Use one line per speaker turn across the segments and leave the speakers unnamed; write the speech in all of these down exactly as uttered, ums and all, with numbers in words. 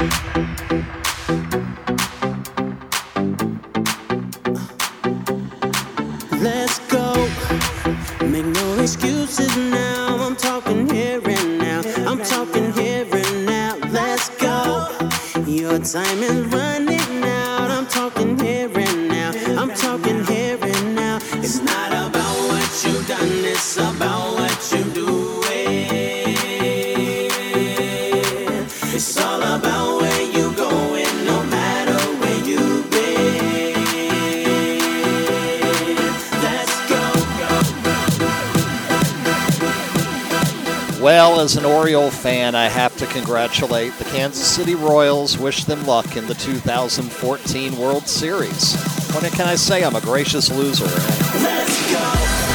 Let's go. Make no excuses now. I'm talking here and now. I'm talking here and now. Let's go. Your time is running out. I'm talking here and now. I'm talking here and now. It's not about what you've done. It's about what you do. It's all about where you going, no matter where you've been. Let's go, go, go.
Well, as an Oriole fan, I have to congratulate the Kansas City Royals. Wish them luck in the two thousand fourteen World Series. What can I say? I'm a gracious loser.
Let's go.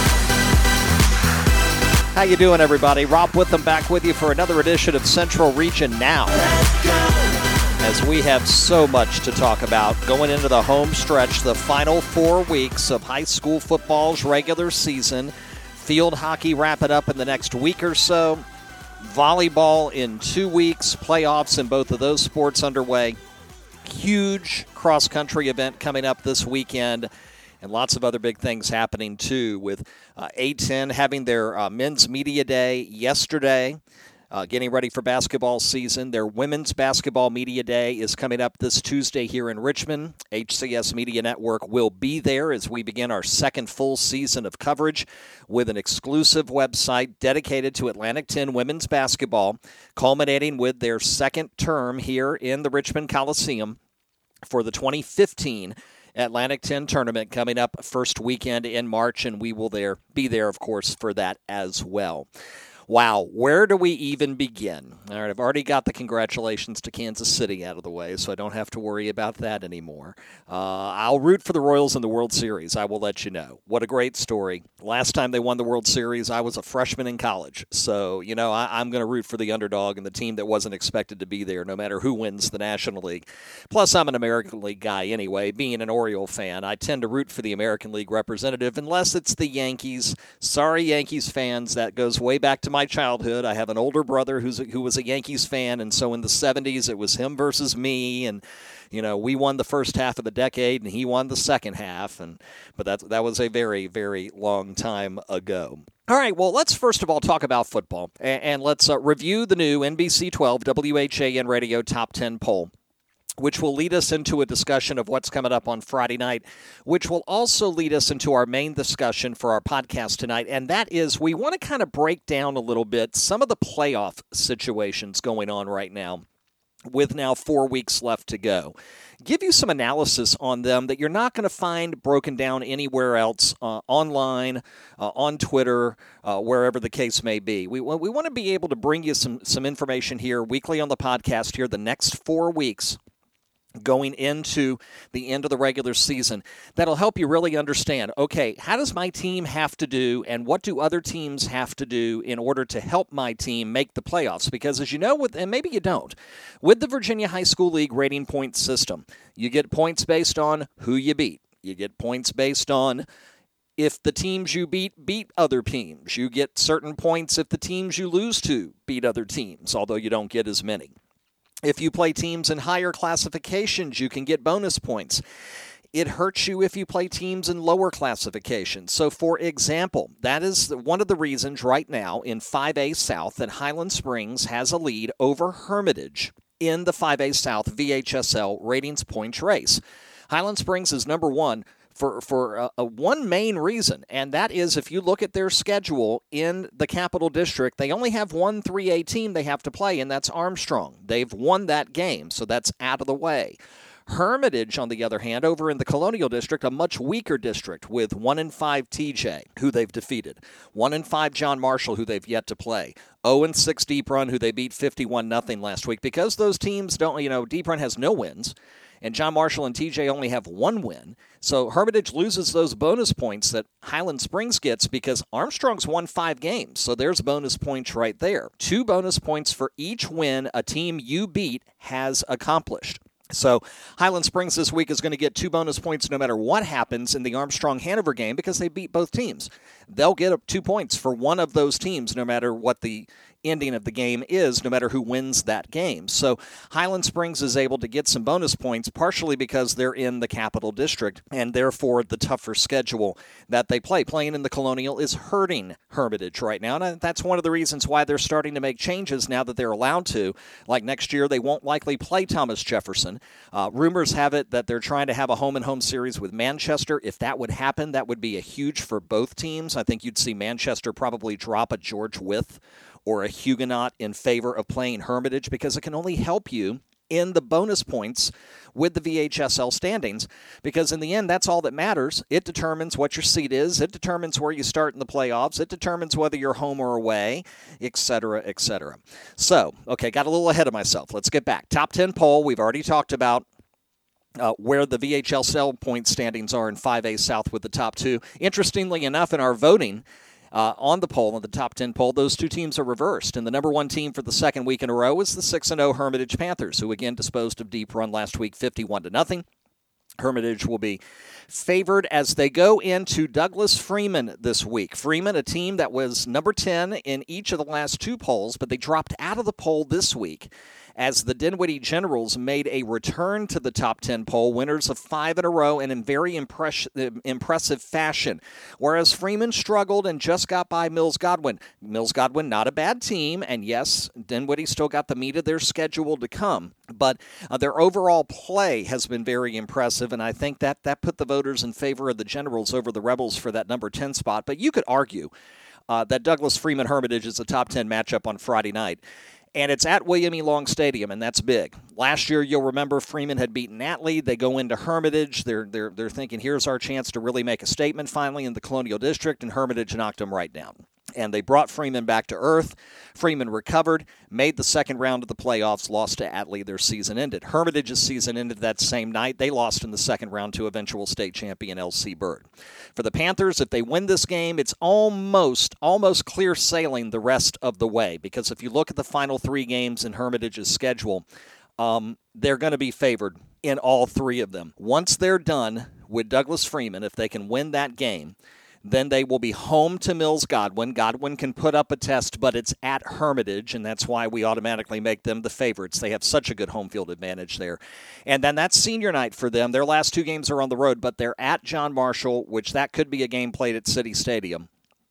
How you doing, everybody? Rob Witham back with you for another edition of Central Region Now.
Let's go.
As we have so much to talk about going into the home stretch, the final four weeks of high school football's regular season. Field hockey wrapping up in the next week or so. Volleyball in two weeks. Playoffs in both of those sports underway. Huge cross-country event coming up this weekend. And lots of other big things happening, too, with uh, A ten having their uh, men's media day yesterday, uh, getting ready for basketball season. Their women's basketball media day is coming up this Tuesday here in Richmond. H C S Media Network will be there as we begin our second full season of coverage with an exclusive website dedicated to Atlantic ten women's basketball, culminating with their second term here in the Richmond Coliseum for the twenty fifteen Atlantic ten tournament coming up first weekend in March, and we will there be there, of course, for that as well. Wow, where do we even begin? All right, I've already got the congratulations to Kansas City out of the way, so I don't have to worry about that anymore. Uh, I'll root for the Royals in the World Series. I will let you know. What a great story. Last time they won the World Series, I was a freshman in college. So, you know, I, I'm going to root for the underdog and the team that wasn't expected to be there, no matter who wins the National League. Plus, I'm an American League guy anyway. Being an Oriole fan, I tend to root for the American League representative unless it's the Yankees. Sorry, Yankees fans. That goes way back to my childhood. I have an older brother who's a, who was a Yankees fan, and so in the seventies, it was him versus me, and you know, we won the first half of the decade, and he won the second half, and but that that was a very, very long time ago. All right, well, let's first of all talk about football, and, and let's uh, review the new N B C twelve W H A N Radio Top ten poll, which will lead us into a discussion of what's coming up on Friday night, which will also lead us into our main discussion for our podcast tonight, and that is we want to kind of break down a little bit some of the playoff situations going on right now, with now four weeks left to go. Give you some analysis on them that you're not going to find broken down anywhere else, uh, online, uh, on Twitter, uh, wherever the case may be. We, we want to be able to bring you some, some information here weekly on the podcast here the next four weeks. Going into the end of the regular season, that'll help you really understand, okay, how does my team have to do and what do other teams have to do in order to help my team make the playoffs? Because as you know, with and maybe you don't, with the Virginia High School League rating point system, you get points based on who you beat. You get points based on if the teams you beat beat other teams. You get certain points if the teams you lose to beat other teams, although you don't get as many. If you play teams in higher classifications, you can get bonus points. It hurts you if you play teams in lower classifications. So, for example, that is one of the reasons right now in five A South that Highland Springs has a lead over Hermitage in the five A South V H S L ratings points race. Highland Springs is number one for, for a, a one main reason, and that is if you look at their schedule in the Capital District, they only have one three A team they have to play, and that's Armstrong. They've won that game, so that's out of the way. Hermitage, on the other hand, over in the Colonial District, a much weaker district with one and five T J, who they've defeated, one and five John Marshall, who they've yet to play, oh and six Deep Run, who they beat fifty-one nothing last week. Because those teams don't, you know, Deep Run has no wins, and John Marshall and T J only have one win. So Hermitage loses those bonus points that Highland Springs gets because Armstrong's won five games. So there's bonus points right there. Two bonus points for each win a team you beat has accomplished. So Highland Springs this week is going to get two bonus points no matter what happens in the Armstrong-Hanover game because they beat both teams. They'll get two points for one of those teams no matter what the ending of the game is, no matter who wins that game. So Highland Springs is able to get some bonus points, partially because they're in the Capital District, and therefore the tougher schedule that they play. Playing in the Colonial is hurting Hermitage right now, and that's one of the reasons why they're starting to make changes now that they're allowed to. Like next year, they won't likely play Thomas Jefferson. Uh, rumors have it that they're trying to have a home-and-home series with Manchester. If that would happen, that would be a huge for both teams. I think you'd see Manchester probably drop a George Wythe or a Huguenot in favor of playing Hermitage, because it can only help you in the bonus points with the V H S L standings, because in the end, that's all that matters. It determines what your seat is. It determines where you start in the playoffs. It determines whether you're home or away, et cetera, et cetera. So, okay, got a little ahead of myself. Let's get back. Top ten poll, we've already talked about Uh, where the V H S L point standings are in five A South with the top two. Interestingly enough, in our voting uh, on the poll, on the top ten poll, those two teams are reversed. And the number one team for the second week in a row is the six and oh Hermitage Panthers, who again disposed of Deep Run last week fifty-one to nothing. Hermitage will be favored as they go into Douglas Freeman this week. Freeman, a team that was number ten in each of the last two polls, but they dropped out of the poll this week as the Dinwiddie Generals made a return to the top ten poll, winners of five in a row and in very impress- impressive fashion. Whereas Freeman struggled and just got by Mills Godwin. Mills Godwin, not a bad team, and yes, Dinwiddie still got the meat of their schedule to come. But uh, their overall play has been very impressive, and I think that that put the voters in favor of the Generals over the Rebels for that number ten spot. But you could argue uh, that Douglas Freeman Hermitage is a top ten matchup on Friday night. And it's at William E. Long Stadium, and that's big. Last year, you'll remember Freeman had beaten Atlee. They go into Hermitage. They're they're they're thinking, here's our chance to really make a statement finally in the Colonial District, and Hermitage knocked them right down. And they brought Freeman back to earth. Freeman recovered, made the second round of the playoffs, lost to Atlee. Their season ended. Hermitage's season ended that same night. They lost in the second round to eventual state champion L C Bird. For the Panthers, if they win this game, it's almost, almost clear sailing the rest of the way. Because if you look at the final three games in Hermitage's schedule, um, they're going to be favored in all three of them. Once they're done with Douglas Freeman, if they can win that game, then they will be home to Mills Godwin. Godwin can put up a test, but it's at Hermitage, and that's why we automatically make them the favorites. They have such a good home field advantage there. And then that's senior night for them. Their last two games are on the road, but they're at John Marshall, which that could be a game played at City Stadium.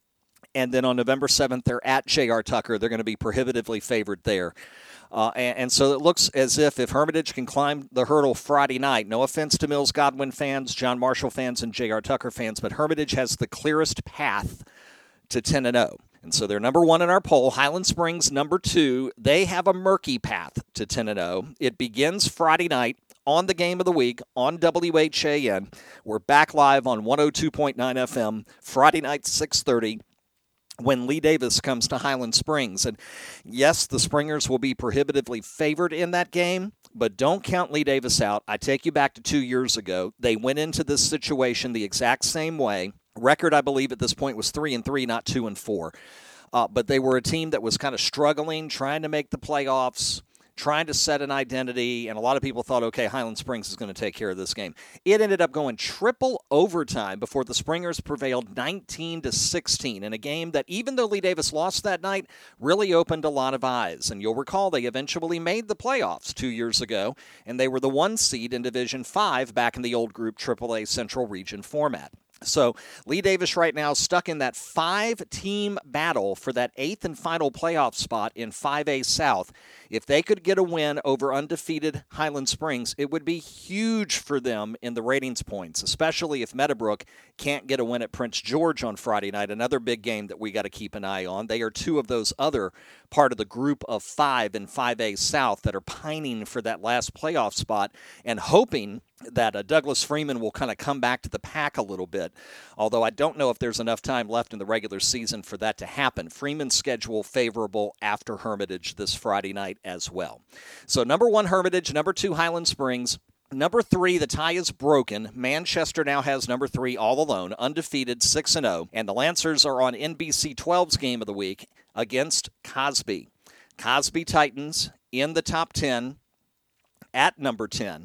And then on November seventh, they're at J R. Tucker. They're going to be prohibitively favored there. Uh, and, and so it looks as if if Hermitage can climb the hurdle Friday night, no offense to Mills Godwin fans, John Marshall fans, and J R. Tucker fans, but Hermitage has the clearest path to ten and oh. And so they're number one in our poll. Highland Springs, number two. They have a murky path to ten and oh. It begins Friday night on the game of the week on W H A N. We're back live on one oh two point nine F M, Friday night, six thirty. When Lee Davis comes to Highland Springs. And yes, the Springers will be prohibitively favored in that game, but don't count Lee Davis out. I take you back to two years ago. They went into this situation the exact same way. Record, I believe, at this point was three and three, not two and four. Uh, but they were a team that was kind of struggling, trying to make the playoffs, trying to set an identity, and a lot of people thought, okay, Highland Springs is going to take care of this game. It ended up going triple overtime before the Springers prevailed nineteen to sixteen in a game that, even though Lee Davis lost that night, really opened a lot of eyes. And you'll recall they eventually made the playoffs two years ago, and they were the one seed in Division five back in the old group triple A Central Region format. So Lee Davis right now stuck in that five-team battle for that eighth and final playoff spot in five A South. If they could get a win over undefeated Highland Springs, it would be huge for them in the ratings points, especially if Meadowbrook can't get a win at Prince George on Friday night, another big game that we got to keep an eye on. They are two of those other part of the group of five in five A South that are pining for that last playoff spot and hoping that uh, Douglas Freeman will kind of come back to the pack a little bit, although I don't know if there's enough time left in the regular season for that to happen. Freeman's schedule favorable after Hermitage this Friday night as well. So number one, Hermitage, number two, Highland Springs. Number three, the tie is broken. Manchester now has number three all alone, undefeated, six and oh, and the Lancers are on N B C twelve's game of the week against Cosby. Cosby Titans in the top ten at number ten.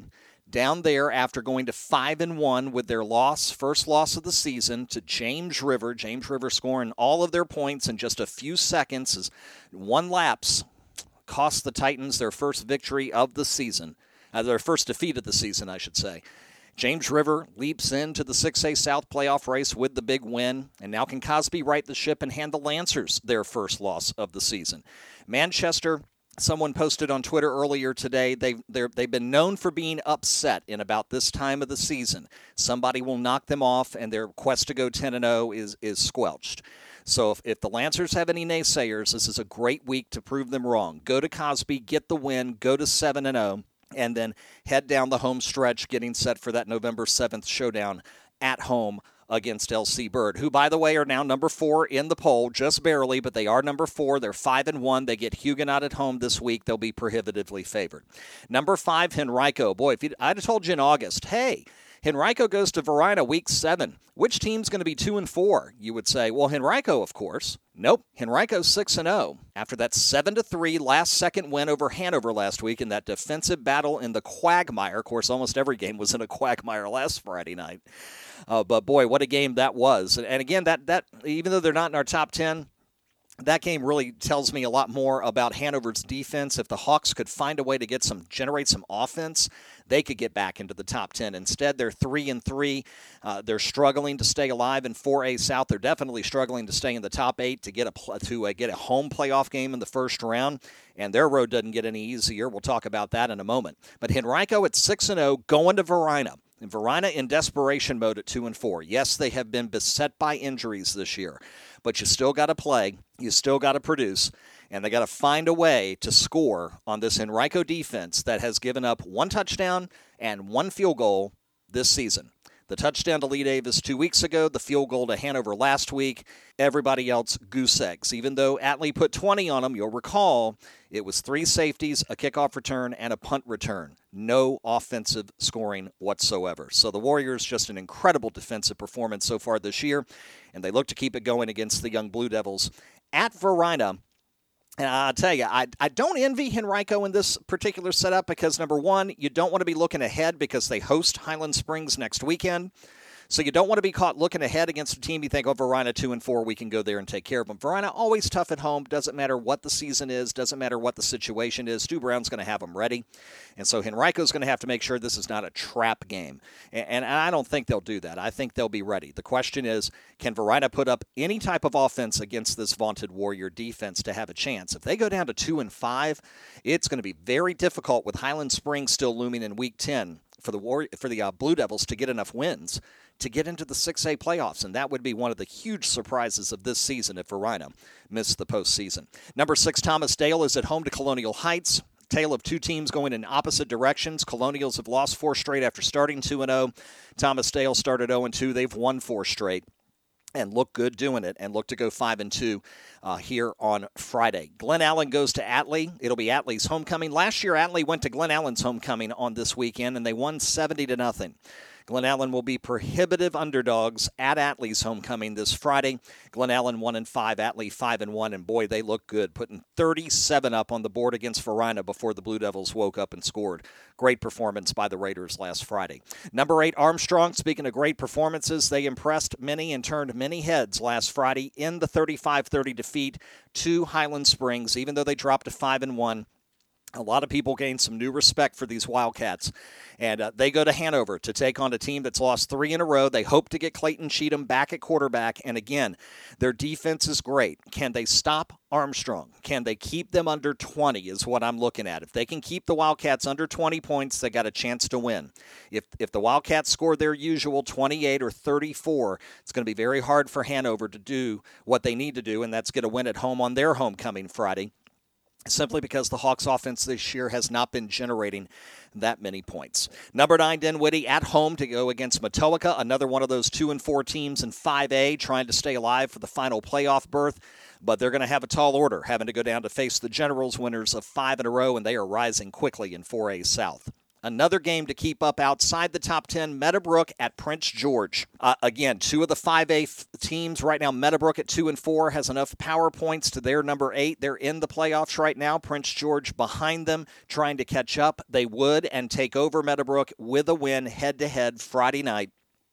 down there after going to five and one with their loss, first loss of the season, to James River. James River scoring all of their points in just a few seconds as one lapse cost the Titans their first victory of the season, uh, their first defeat of the season, I should say. James River leaps into the six A South playoff race with the big win, and now can Cosby right the ship and hand the Lancers their first loss of the season. Manchester, someone posted on Twitter earlier today, they've, they've been known for being upset in about this time of the season. Somebody will knock them off, and their quest to go ten and oh is, is squelched. So if, if the Lancers have any naysayers, this is a great week to prove them wrong. Go to Cosby, get the win, go to seven and oh. And then head down the home stretch, getting set for that November seventh showdown at home against L C Bird, who, by the way, are now number four in the poll, just barely, but they are number four. They're five and one. They get Huguenot at home this week. They'll be prohibitively favored. Number five, Henrico. Boy, if I'd have told you in August, hey, Henrico goes to Varina week seven. Which team's going to be two and four? You would say, well, Henrico, of course. Nope, Henrico's six and oh. After that seven to three last-second win over Hanover last week in that defensive battle in the quagmire. Of course, almost every game was in a quagmire last Friday night. Uh, but, boy, what a game that was. And, again, that that even though they're not in our top ten, that game really tells me a lot more about Hanover's defense. If the Hawks could find a way to get some, generate some offense, they could get back into the top ten. Instead, they're three and three. Uh, they're struggling to stay alive in four A South. They're definitely struggling to stay in the top eight to get a to uh, get a home playoff game in the first round. And their road doesn't get any easier. We'll talk about that in a moment. But Henrico at six and oh, going to Varina. And Varina in desperation mode at two and four. Yes, they have been beset by injuries this year, but you still got to play. You still got to produce, and they got to find a way to score on this Henrico defense that has given up one touchdown and one field goal this season. The touchdown to Lee Davis two weeks ago, the field goal to Hanover last week. Everybody else goose eggs. Even though Atlee put twenty on them, you'll recall it was three safeties, a kickoff return, and a punt return. No offensive scoring whatsoever. So the Warriors, just an incredible defensive performance so far this year, and they look to keep it going against the young Blue Devils at Varina. And I'll tell you, I, I don't envy Henrico in this particular setup because, number one, you don't want to be looking ahead because they host Highland Springs next weekend. So you don't want to be caught looking ahead against a team you think, oh, Varina two and four, we can go there and take care of them. Varina always tough at home. Doesn't matter what the season is. Doesn't matter what the situation is. Stu Brown's going to have them ready. And so Henrico's going to have to make sure this is not a trap game. And, and I don't think they'll do that. I think they'll be ready. The question is, can Varina put up any type of offense against this vaunted Warrior defense to have a chance? If they go down to two and five, it's going to be very difficult with Highland Springs still looming in week ten for the War- for the uh, Blue Devils to get enough wins to get into the six A playoffs, and that would be one of the huge surprises of this season if Varina missed the postseason. Number six, Thomas Dale is at home to Colonial Heights. Tale of two teams going in opposite directions. Colonials have lost four straight after starting two and oh. Thomas Dale started oh and two. They've won four straight and look good doing it, and look to go five and two uh, here on Friday. Glen Allen goes to Atlee. It'll be Atlee's homecoming. Last year, Atlee went to Glen Allen's homecoming on this weekend, and they won seventy to nothing. Glen Allen will be prohibitive underdogs at Atlee's homecoming this Friday. Glen Allen one and five, Atlee five and one, and boy, they look good, putting thirty-seven up on the board against Varina before the Blue Devils woke up and scored. Great performance by the Raiders last Friday. Number eight, Armstrong. Speaking of great performances, they impressed many and turned many heads last Friday in the thirty-five thirty defeat to Highland Springs, even though they dropped to five and one. A lot of people gained some new respect for these Wildcats, and uh, they go to Hanover to take on a team that's lost three in a row. They hope to get Clayton Cheatham back at quarterback, and again, their defense is great. Can they stop Armstrong? Can they keep them under twenty is what I'm looking at. If they can keep the Wildcats under twenty points, they got a chance to win. If if the Wildcats score their usual twenty-eight or thirty-four, it's going to be very hard for Hanover to do what they need to do, and that's get a win at home on their homecoming Friday, simply because the Hawks' offense this year has not been generating that many points. Number nine, Dinwiddie at home to go against Matoaka, another one of those two and four teams in five A trying to stay alive for the final playoff berth. But they're going to have a tall order, having to go down to face the Generals, winners of five in a row, and they are rising quickly in four A South. Another game to keep up outside the top ten, Meadowbrook at Prince George. Uh, again, two of the five A f- teams right now. Meadowbrook at two and four has enough power points to their number eight. They're in the playoffs right now. Prince George behind them, trying to catch up. They would and take over Meadowbrook with a win head-to-head Friday night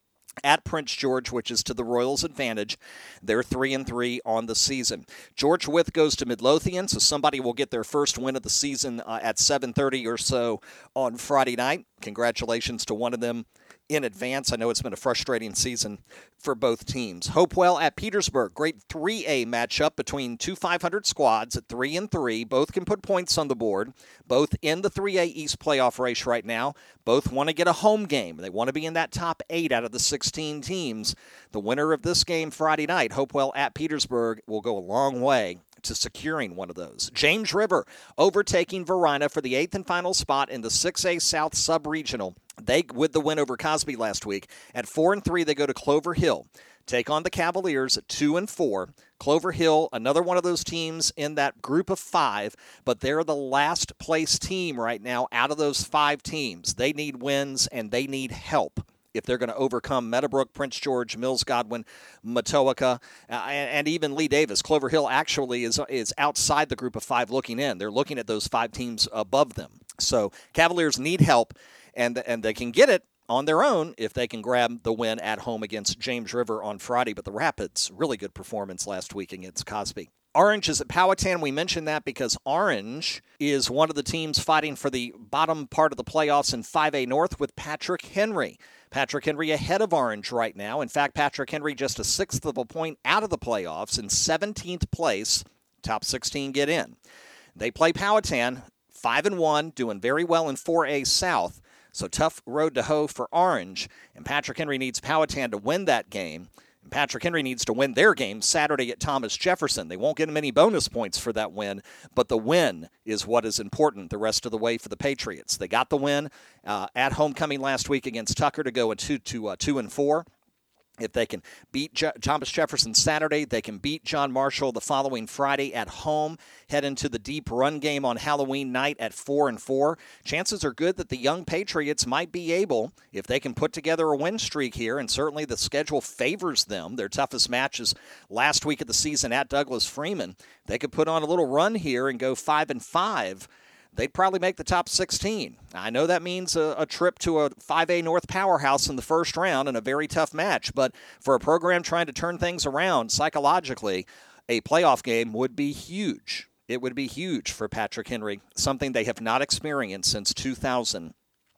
at Prince George, which is to the Royals' advantage. They're three and three on the season. George Wythe goes to Midlothian, so somebody will get their first win of the season uh, at seven thirty or so on Friday night. Congratulations to one of them in advance. I know it's been a frustrating season for both teams. Hopewell at Petersburg, great three A matchup between two five hundred squads at three and three. Both can put points on the board. Both in the three A East playoff race right now. Both want to get a home game. They want to be in that top eight out of the sixteen teams. The winner of this game Friday night, Hopewell at Petersburg, will go a long way to securing one of those. James River overtaking Varina for the eighth and final spot in the six A South Sub-Regional. They, with the win over Cosby last week, at four and three, they go to Clover Hill. Take on the Cavaliers at two and four. Clover Hill, another one of those teams in that group of five, but they're the last place team right now out of those five teams. They need wins and they need help if they're going to overcome Meadowbrook, Prince George, Mills Godwin, Matoaka, uh, and, and even Lee Davis. Clover Hill actually is is outside the group of five looking in. They're looking at those five teams above them. So Cavaliers need help, and and they can get it on their own if they can grab the win at home against James River on Friday. But the Rapids, really good performance last week against Cosby. Orange is at Powhatan. We mentioned that because Orange is one of the teams fighting for the bottom part of the playoffs in five A North with Patrick Henry. Patrick Henry ahead of Orange right now. In fact, Patrick Henry just a sixth of a point out of the playoffs in seventeenth place. Top sixteen get in. They play Powhatan, five and one, doing very well in four A South. So tough road to hoe for Orange, and Patrick Henry needs Powhatan to win that game. And Patrick Henry needs to win their game Saturday at Thomas Jefferson. They won't get many bonus points for that win, but the win is what is important the rest of the way for the Patriots. They got the win uh, at homecoming last week against Tucker to go a two to uh, two and four. If they can beat Je- Thomas Jefferson Saturday, they can beat John Marshall the following Friday at home, head into the deep run game on Halloween night at four and four. Chances are good that the young Patriots might be able, if they can put together a win streak here, and certainly the schedule favors them. Their toughest matches last week of the season at Douglas Freeman. They could put on a little run here and go five and five. They'd probably make the top sixteen. I know that means a, a trip to a five A North powerhouse in the first round and a very tough match, but for a program trying to turn things around psychologically, a playoff game would be huge. It would be huge for Patrick Henry, something they have not experienced since two thousand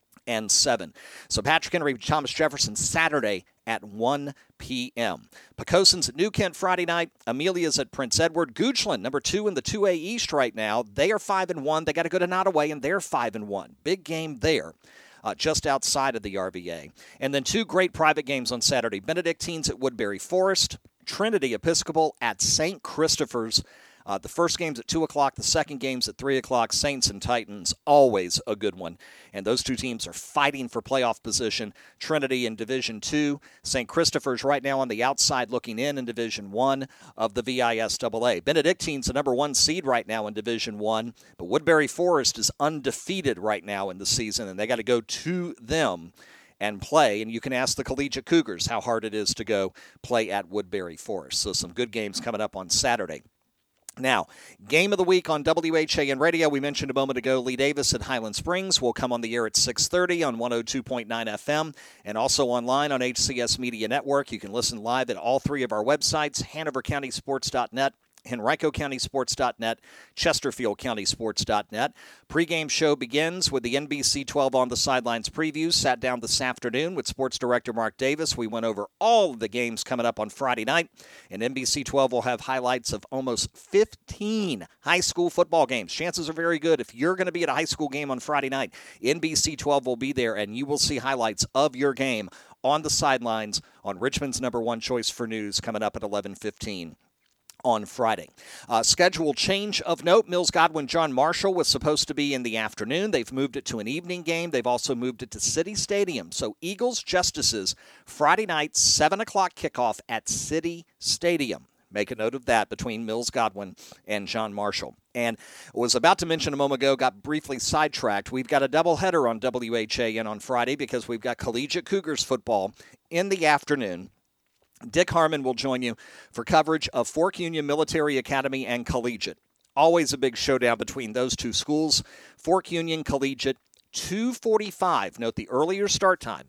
seven. So Patrick Henry, Thomas Jefferson, Saturday at one p.m. Pecoson's at New Kent Friday night. Amelia's at Prince Edward. Goochland, number two in the two A East right now. They are five and one. They got to go to Nottoway, and they're five and one. Big game there. Uh, just outside of the R V A. And then two great private games on Saturday. Benedictines at Woodbury Forest. Trinity Episcopal at Saint Christopher's. Uh, the first game's at two o'clock. The second game's at three o'clock. Saints and Titans, always a good one. And those two teams are fighting for playoff position. Trinity in Division two. Saint Christopher's right now on the outside looking in in Division one of the V I S A A. Benedictine's the number one seed right now in Division one. But Woodbury Forest is undefeated right now in the season, and they got to go to them and play. And you can ask the Collegiate Cougars how hard it is to go play at Woodbury Forest. So some good games coming up on Saturday. Now, game of the week on W H A N Radio. We mentioned a moment ago, Lee Davis at Highland Springs will come on the air at six thirty on one oh two point nine F M and also online on H C S Media Network. You can listen live at all three of our websites, Hanover County Sports dot net, Henrico County Sports dot net, Chesterfield County Sports dot net. Pre-game show begins with the N B C twelve On the Sidelines preview. Sat down this afternoon with Sports Director Mark Davis. We went over all of the games coming up on Friday night, and N B C twelve will have highlights of almost fifteen high school football games. Chances are very good if you're going to be at a high school game on Friday night, N B C twelve will be there, and you will see highlights of your game on the sidelines on Richmond's number one choice for news coming up at eleven fifteen. On Friday. Uh, schedule change of note. Mills Godwin John Marshall was supposed to be in the afternoon. They've moved it to an evening game. They've also moved it to City Stadium. So Eagles Justices, Friday night, seven o'clock kickoff at City Stadium. Make a note of that between Mills Godwin and John Marshall. And was about to mention a moment ago, got briefly sidetracked. We've got a doubleheader on W H A N on Friday because we've got Collegiate Cougars football in the afternoon. Dick Harmon will join you for coverage of Fork Union Military Academy and Collegiate. Always a big showdown between those two schools. Fork Union, Collegiate, two forty-five. Note the earlier start time.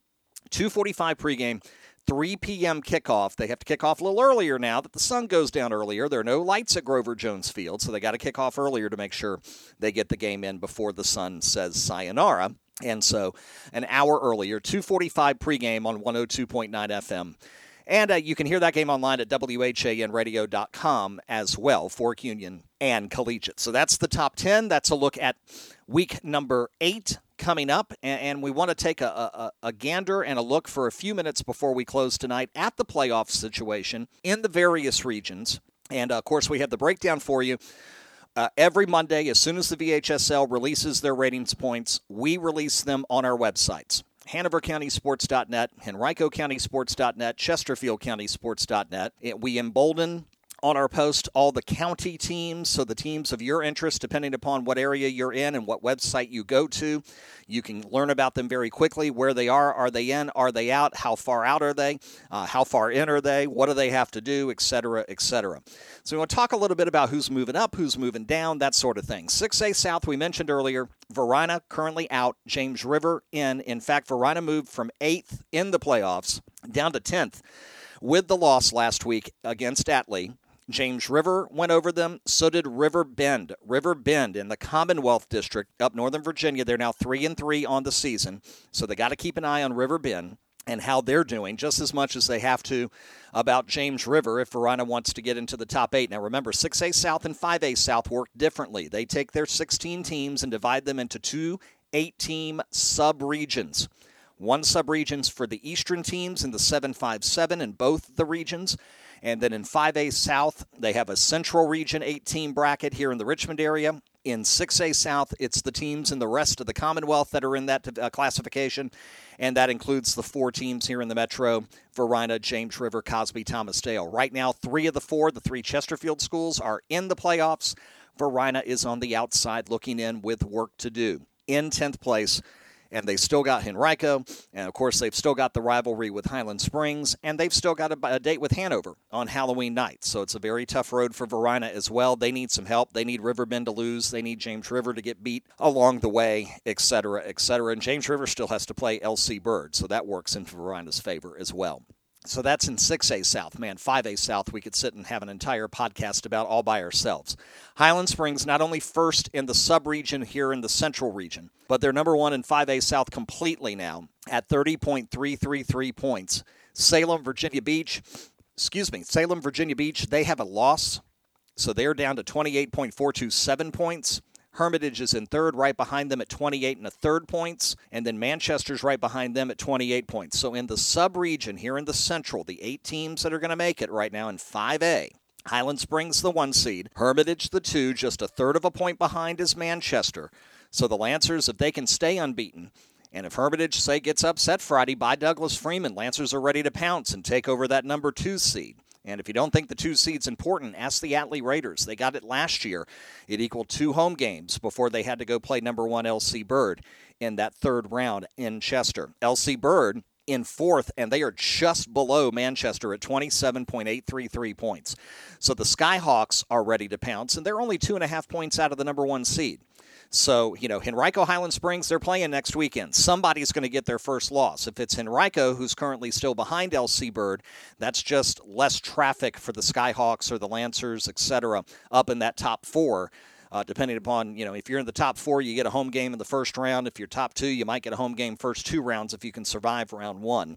two forty-five pregame, three p.m. kickoff. They have to kick off a little earlier now that the sun goes down earlier. There are no lights at Grover Jones Field, so they got to kick off earlier to make sure they get the game in before the sun says sayonara. And so an hour earlier, two forty-five pregame on one oh two point nine F M. And uh, you can hear that game online at W H A N radio dot com as well, Fork Union and Collegiate. So that's the top ten. That's a look at week number eight coming up. And, and we want to take a, a, a gander and a look for a few minutes before we close tonight at the playoff situation in the various regions. And, uh, of course, we have the breakdown for you. Uh, every Monday, as soon as the V H S L releases their ratings points, we release them on our websites. Hanover County Sports dot net, Henrico County Sports dot net, Chesterfield County Sports dot net. It, we embolden on our post all the county teams, so the teams of your interest, depending upon what area you're in and what website you go to. You can learn about them very quickly, where they are, are they in, are they out, how far out are they, uh, how far in are they, what do they have to do, et cetera, et cetera. So we want to talk a little bit about who's moving up, who's moving down, that sort of thing. six A South, we mentioned earlier, Varina currently out, James River in. In fact, Varina moved from eighth in the playoffs down to tenth with the loss last week against Atlee. James River went over them. So did River Bend. River Bend in the Commonwealth District up Northern Virginia. They're now three and three on the season. So they got to keep an eye on River Bend and how they're doing just as much as they have to about James River if Varina wants to get into the top eight. Now remember, six A South and five A South work differently. They take their sixteen teams and divide them into two eight-team sub-regions. One sub-regions for the Eastern teams in the seven five seven in both the regions. And then in five A South, they have a Central Region eight-team bracket here in the Richmond area. In six A South, it's the teams in the rest of the Commonwealth that are in that uh, classification, and that includes the four teams here in the Metro, Varina, James River, Cosby, Thomas Dale. Right now, three of the four, the three Chesterfield schools, are in the playoffs. Varina is on the outside looking in with work to do. In tenth place, and they still got Henrico, and of course they've still got the rivalry with Highland Springs, and they've still got a, a date with Hanover on Halloween night. So it's a very tough road for Varina as well. They need some help. They need River Bend to lose. They need James River to get beat along the way, et cetera, et cetera. And James River still has to play L C Bird, so that works into Varina's favor as well. So that's in six A South. Man, five A South, we could sit and have an entire podcast about all by ourselves. Highland Springs not only first in the sub-region here in the Central Region, but they're number one in five A South completely now at thirty point three three three points. Salem, Virginia Beach, excuse me, Salem, Virginia Beach, they have a loss, so they're down to twenty-eight point four two seven points. Hermitage is in third, right behind them at twenty-eight and a third points, and then Manchester's right behind them at twenty-eight points. So in the sub-region here in the Central, the eight teams that are going to make it right now in five A, Highland Springs the one seed, Hermitage the two, just a third of a point behind is Manchester. So the Lancers, if they can stay unbeaten, and if Hermitage, say, gets upset Friday by Douglas Freeman, Lancers are ready to pounce and take over that number two seed. And if you don't think the two seed's important, ask the Atlee Raiders. They got it last year. It equaled two home games before they had to go play number one L C Bird in that third round in Chester. L C Bird in fourth, and they are just below Manchester at twenty-seven point eight three three points. So the Skyhawks are ready to pounce, and they're only two and a half points out of the number one seed. So, you know, Henrico, Highland Springs, they're playing next weekend. Somebody's going to get their first loss. If it's Henrico, who's currently still behind L C Bird, that's just less traffic for the Skyhawks or the Lancers, et cetera, up in that top four. Uh, depending upon, you know, if you're in the top four, you get a home game in the first round. If you're top two, you might get a home game first two rounds if you can survive round one.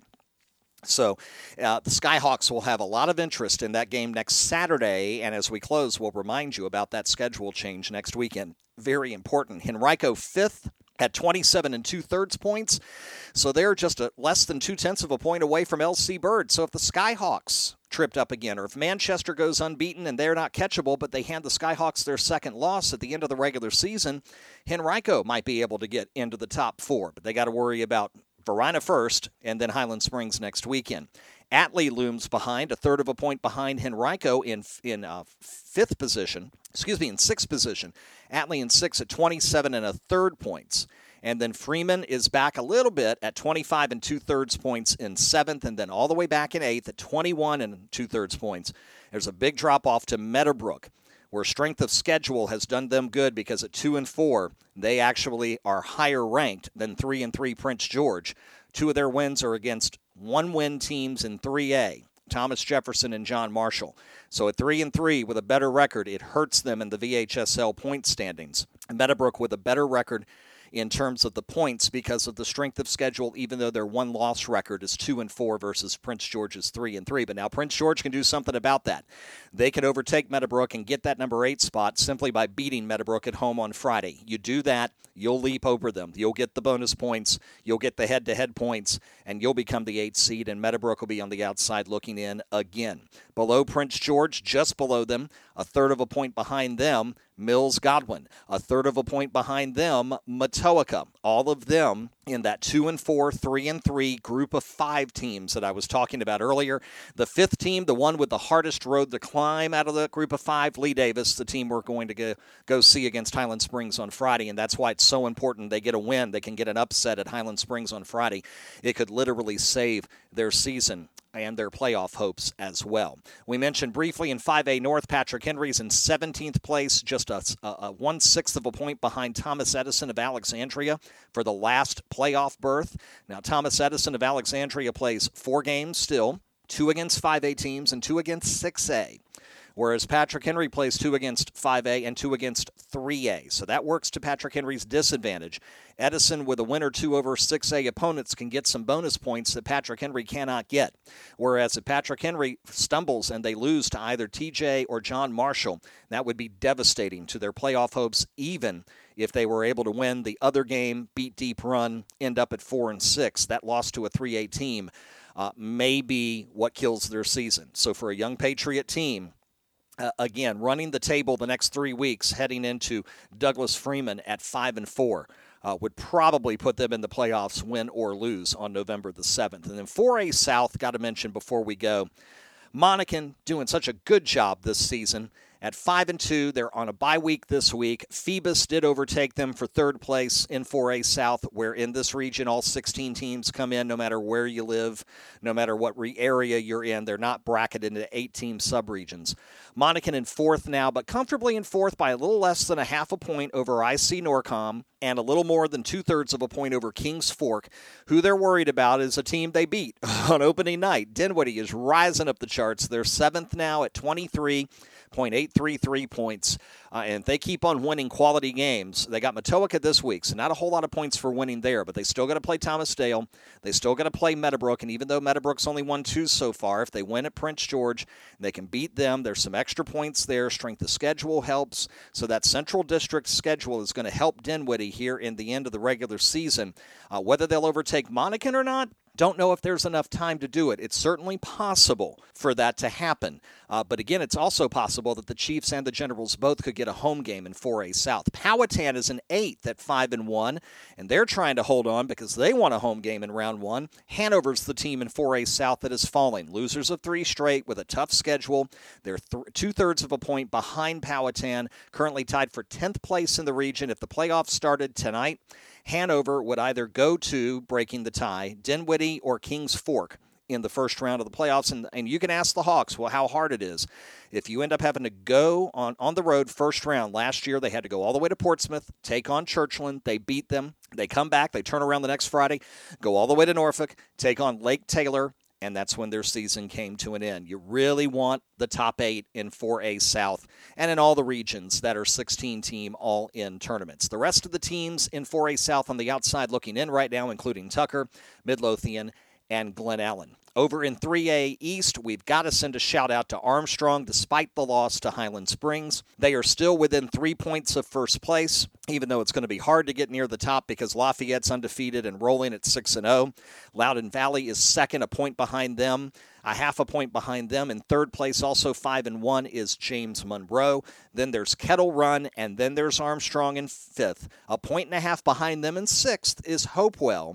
So uh, the Skyhawks will have a lot of interest in that game next Saturday, and as we close, we'll remind you about that schedule change next weekend. Very important. Henrico fifth at twenty-seven and two-thirds points, so they're just a, less than two-tenths of a point away from L C Bird. So if the Skyhawks tripped up again, or if Manchester goes unbeaten and they're not catchable, but they hand the Skyhawks their second loss at the end of the regular season, Henrico might be able to get into the top four, but they got to worry about Varina first, and then Highland Springs next weekend. Atlee looms behind, a third of a point behind Henrico in in uh, fifth position. Excuse me, in sixth position. Atlee in sixth at twenty-seven and a third points. And then Freeman is back a little bit at twenty-five and two-thirds points in seventh, and then all the way back in eighth at twenty-one and two-thirds points. There's a big drop-off to Meadowbrook, where strength of schedule has done them good because at two and four, they actually are higher ranked than three and three Prince George. Two of their wins are against one-win teams in three A, Thomas Jefferson and John Marshall. So at three and three with a better record, it hurts them in the V H S L point standings. And Meadowbrook with a better record in terms of the points because of the strength of schedule, even though their one-loss record is two and four versus Prince George's three and three. But now Prince George can do something about that. They can overtake Meadowbrook and get that number eight spot simply by beating Meadowbrook at home on Friday. You do that, you'll leap over them. You'll get the bonus points, you'll get the head-to-head points, and you'll become the eighth seed, and Meadowbrook will be on the outside looking in again. Below Prince George, just below them, a third of a point behind them, Mills Godwin. A third of a point behind them, Matoaka. All of them in that two and four, three and three group of five teams that I was talking about earlier. The fifth team, the one with the hardest road to climb out of the group of five, Lee Davis, the team we're going to go, go see against Highland Springs on Friday, and that's why it's so important they get a win. They can get an upset at Highland Springs on Friday. It could literally save their season and their playoff hopes as well. We mentioned briefly in five A North, Patrick Henry's in seventeenth place, just a, a, a one-sixth of a point behind Thomas Edison of Alexandria for the last playoff berth. Now, Thomas Edison of Alexandria plays four games still, two against five A teams and two against six A. Whereas Patrick Henry plays two against five A and two against three A. So that works to Patrick Henry's disadvantage. Edison, with a win or two over six A opponents, can get some bonus points that Patrick Henry cannot get. Whereas if Patrick Henry stumbles and they lose to either T J or John Marshall, that would be devastating to their playoff hopes, even if they were able to win the other game, beat Deep Run, end up at four and six. That loss to a three A team uh, may be what kills their season. So for a young Patriot team, Uh, again, running the table the next three weeks, heading into Douglas Freeman at five and four, uh, would probably put them in the playoffs, win or lose, on November the seventh. And then four A South, got to mention before we go, Monacan doing such a good job this season. At five and two, they're on a bye week this week. Phoebus did overtake them for third place in four A South, where in this region all sixteen teams come in, no matter where you live, no matter what re- area you're in. They're not bracketed into eight-team subregions. Monacan in fourth now, but comfortably in fourth by a little less than a half a point over I C Norcom and a little more than two-thirds of a point over Kings Fork. Who they're worried about is a team they beat on opening night. Dinwiddie is rising up the charts. They're seventh now at twenty-three point eight three three points, uh, and if they keep on winning quality games, they got Matoaka this week, so not a whole lot of points for winning there, but they still got to play Thomas Dale. They still got to play Meadowbrook, and even though Meadowbrook's only won two so far, if they win at Prince George, they can beat them. There's some extra points there. Strength of schedule helps, so that Central District schedule is going to help Dinwiddie here in the end of the regular season. Uh, whether they'll overtake Monacan or not, don't know if there's enough time to do it. It's certainly possible for that to happen. Uh, but again, it's also possible that the Chiefs and the Generals both could get a home game in four A South. Powhatan is in eighth at five and one, and they're trying to hold on because they want a home game in round one. Hanover's the team in four A South that is falling. Losers of three straight with a tough schedule. They're th- two-thirds of a point behind Powhatan, currently tied for tenth place in the region. If the playoffs started tonight, Hanover would either go to, breaking the tie, Dinwiddie or Kings Fork in the first round of the playoffs. And, and you can ask the Hawks, well, how hard it is. If you end up having to go on, on the road first round, last year they had to go all the way to Portsmouth, take on Churchland. They beat them. They come back. They turn around the next Friday, go all the way to Norfolk, take on Lake Taylor, and that's when their season came to an end. You really want the top eight in four A South and in all the regions that are sixteen-team all-in tournaments. The rest of the teams in four A South on the outside looking in right now, including Tucker, Midlothian, and Glen Allen. Over in three A East, we've got to send a shout-out to Armstrong despite the loss to Highland Springs. They are still within three points of first place, even though it's going to be hard to get near the top because Lafayette's undefeated and rolling at six and oh. Loudoun Valley is second, a point behind them. A half a point behind them. In third place, also five and one, is James Monroe. Then there's Kettle Run, and then there's Armstrong in fifth. A point and a half behind them in sixth is Hopewell.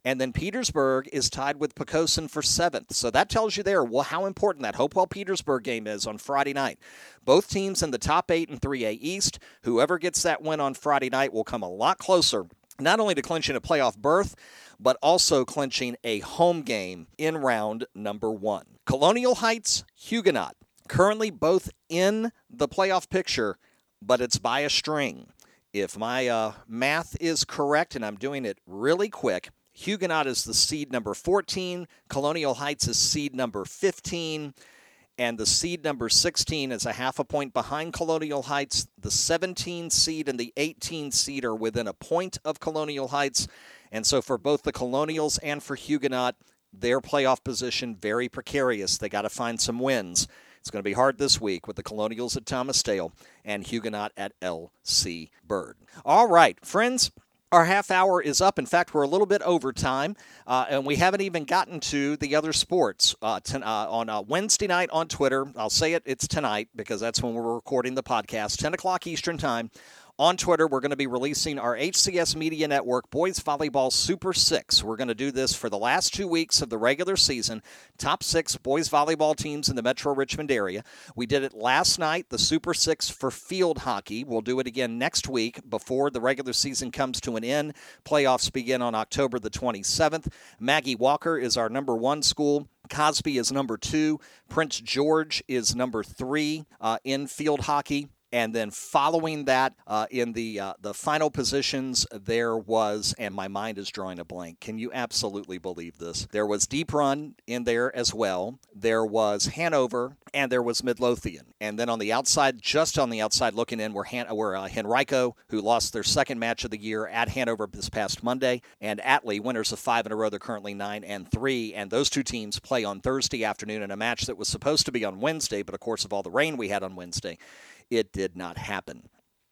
And then Petersburg is tied with Poquoson for seventh. So that tells you there well, how important that Hopewell-Petersburg game is on Friday night. Both teams in the top eight in three A East. Whoever gets that win on Friday night will come a lot closer, not only to clinching a playoff berth, but also clinching a home game in round number one. Colonial Heights, Huguenot, currently both in the playoff picture, but it's by a string. If my uh, math is correct, and I'm doing it really quick, Huguenot is the seed number fourteen, Colonial Heights is seed number fifteen, and the seed number sixteen is a half a point behind Colonial Heights. The seventeen seed and the eighteen seed are within a point of Colonial Heights, and so for both the Colonials and for Huguenot, their playoff position very precarious. They got to find some wins. It's going to be hard this week with the Colonials at Thomas Dale and Huguenot at L C Bird. All right, friends. Our half hour is up. In fact, we're a little bit over time, uh, and we haven't even gotten to the other sports. Uh, t- uh, on uh, Wednesday night on Twitter, I'll say it, it's tonight because that's when we're recording the podcast, ten o'clock Eastern Time. On Twitter, we're going to be releasing our H C S Media Network Boys Volleyball Super Six. We're going to do this for the last two weeks of the regular season. Top six boys volleyball teams in the Metro Richmond area. We did it last night, the Super Six for field hockey. We'll do it again next week before the regular season comes to an end. Playoffs begin on October the twenty-seventh. Maggie Walker is our number one school. Cosby is number two. Prince George is number three uh, in field hockey. And then following that, uh, in the uh, the final positions, there was, and my mind is drawing a blank. Can you absolutely believe this? There was Deep Run in there as well. There was Hanover, and there was Midlothian. And then on the outside, just on the outside looking in, were, Han- were uh, Henrico, who lost their second match of the year at Hanover this past Monday, and Atlee, winners of five in a row. They're currently nine and three, and those two teams play on Thursday afternoon in a match that was supposed to be on Wednesday, but of course of all the rain we had on Wednesday, it did not happen.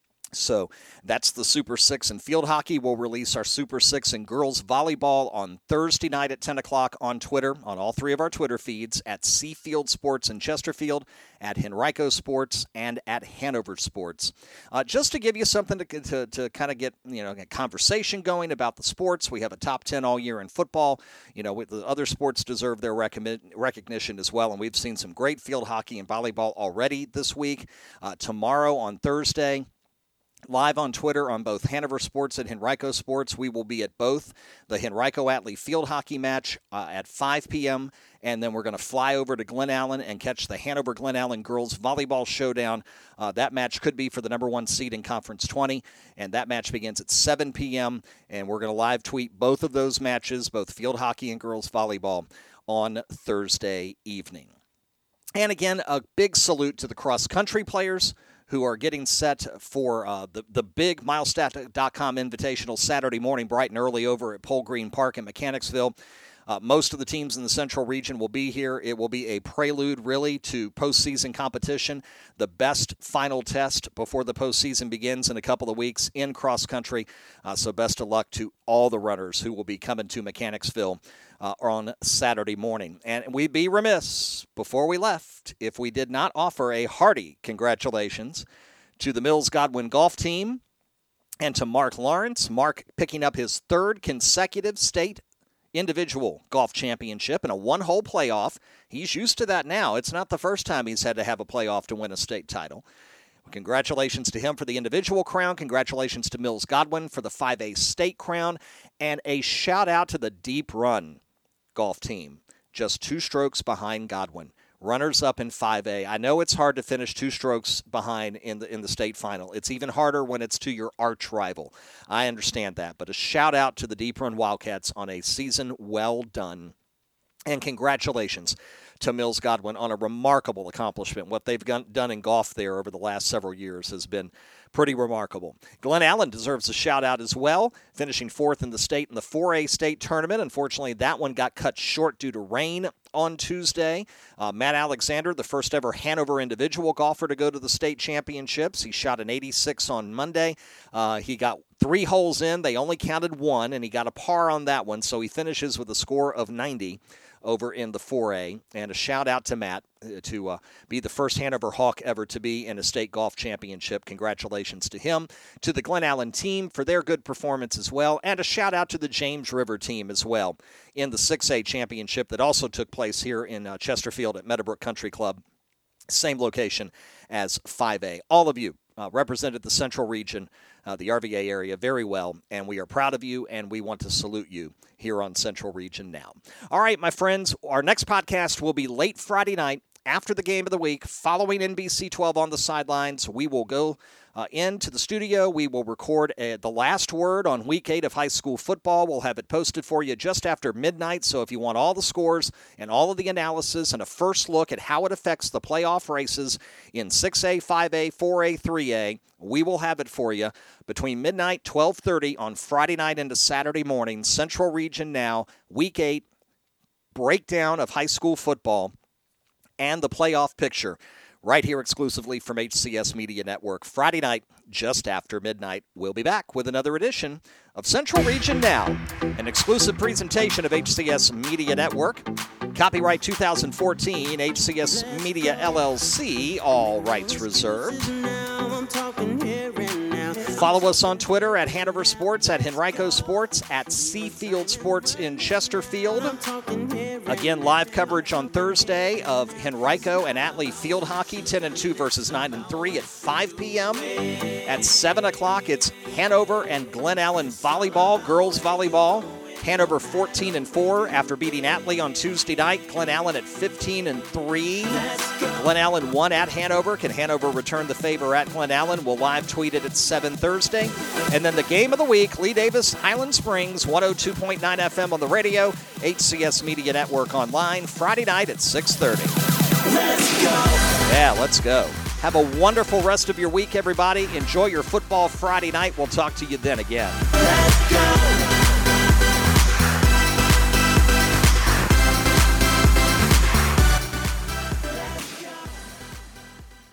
So that's the Super Six in field hockey. We'll release our Super Six in girls volleyball on Thursday night at ten o'clock on Twitter, on all three of our Twitter feeds, at Seafield Sports in Chesterfield, at Henrico Sports, and at Hanover Sports. Uh, just to give you something to, to, to kind of get, you know, a conversation going about the sports. We have a top ten all year in football. You know, the other sports deserve their recognition as well, and we've seen some great field hockey and volleyball already this week. Uh, tomorrow on Thursday, live on Twitter on both Hanover Sports and Henrico Sports. We will be at both the Henrico Atlee field hockey match uh, at five p.m., and then we're going to fly over to Glen Allen and catch the Hanover Glen Allen girls volleyball showdown. Uh, that match could be for the number one seed in Conference twenty, and that match begins at seven p.m., and we're going to live tweet both of those matches, both field hockey and girls volleyball, on Thursday evening. And again, a big salute to the cross-country players who are getting set for uh, the, the big Milestat dot com Invitational Saturday morning, bright and early over at Pole Green Park in Mechanicsville. Uh, most of the teams in the Central region will be here. It will be a prelude, really, to postseason competition, the best final test before the postseason begins in a couple of weeks in cross-country. Uh, so best of luck to all the runners who will be coming to Mechanicsville uh, on Saturday morning. And we'd be remiss, before we left, if we did not offer a hearty congratulations to the Mills Godwin golf team and to Mark Lawrence. Mark picking up his third consecutive state individual golf championship and a one-hole playoff. He's used to that now. It's not the first time he's had to have a playoff to win a state title. Congratulations to him for the individual crown. Congratulations to Mills Godwin for the five A state crown. And a shout-out to the Deep Run golf team, just two strokes behind Godwin. Runners up in five A. I know it's hard to finish two strokes behind in the in the state final. It's even harder when it's to your arch rival. I understand that, but a shout out to the Deep Run Wildcats on a season well done. And congratulations to Mills Godwin on a remarkable accomplishment. What they've done in golf there over the last several years has been pretty remarkable. Glen Allen deserves a shout-out as well, finishing fourth in the state in the four A state tournament. Unfortunately, that one got cut short due to rain on Tuesday. Uh, Matt Alexander, the first ever Hanover individual golfer to go to the state championships. He shot an eighty-six on Monday. Uh, he got three holes in. They only counted one, and he got a par on that one, so he finishes with a score of ninety over in the four A. And a shout out to Matt uh, to uh, be the first Hanover Hawk ever to be in a state golf championship. Congratulations to him. To the Glen Allen team for their good performance as well. And a shout out to the James River team as well in the six A championship that also took place here in uh, Chesterfield at Meadowbrook Country Club. Same location as five A. All of you uh, represented the Central Region, uh, the R V A area very well, and we are proud of you, and we want to salute you here on Central Region Now. All right, my friends, our next podcast will be late Friday night after the game of the week, following N B C twelve on the sidelines. We will go uh, into the studio. We will record uh, the last word on week eight of high school football. We'll have it posted for you just after midnight. So if you want all the scores and all of the analysis and a first look at how it affects the playoff races in six A, five A, four A, three A, we will have it for you between midnight, twelve thirty on Friday night into Saturday morning. Central Region Now, week eight, breakdown of high school football and the playoff picture right here exclusively from H C S Media Network. Friday night, just after midnight, we'll be back with another edition of Central Region Now, an exclusive presentation of H C S Media Network. Copyright two thousand fourteen, H C S Media L L C, all rights reserved. Follow us on Twitter at Hanover Sports, at Henrico Sports, at Seafield Sports in Chesterfield. Again, live coverage on Thursday of Henrico and Atlee Field Hockey, ten and two versus nine and three at five p.m. At seven o'clock, it's Hanover and Glen Allen Volleyball, girls volleyball. Hanover fourteen and four after beating Atlee on Tuesday night. Glen Allen at fifteen and three. Glen Allen won at Hanover. Can Hanover return the favor at Glen Allen? We'll live tweet it at seven Thursday. And then the game of the week, Lee Davis, Highland Springs, one oh two point nine F M on the radio, H C S Media Network online, Friday night at six thirty. Let's go. Yeah, let's go. Have a wonderful rest of your week, everybody. Enjoy your football Friday night. We'll talk to you then again. Let's go.